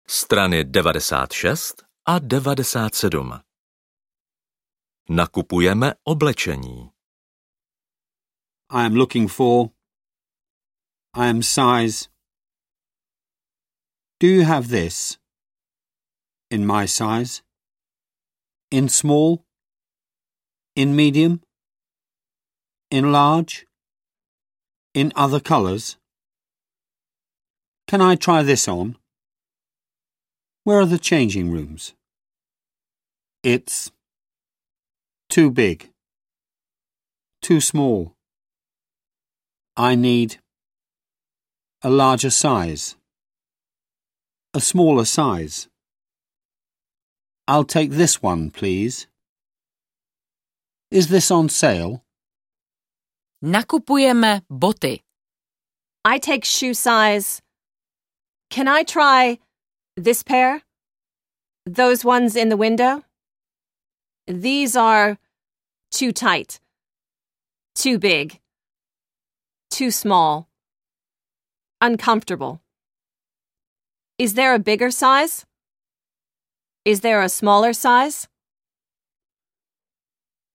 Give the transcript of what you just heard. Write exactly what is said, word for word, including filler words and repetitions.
Strany devadesát šest a devadesát sedm. Nakupujeme oblečení. I am looking for. I am size. Do you have this? In my size? In small? In medium? In large? In other colours? Can I try this on? Where are the changing rooms? It's too big. Too small. I need a larger size. A smaller size. I'll take this one, please. Is this on sale? Nakupujeme boty. I take shoe size. Can I try this pair? Those ones in the window? These are too tight. Too big. Too small. Uncomfortable. Is there a bigger size? Is there a smaller size?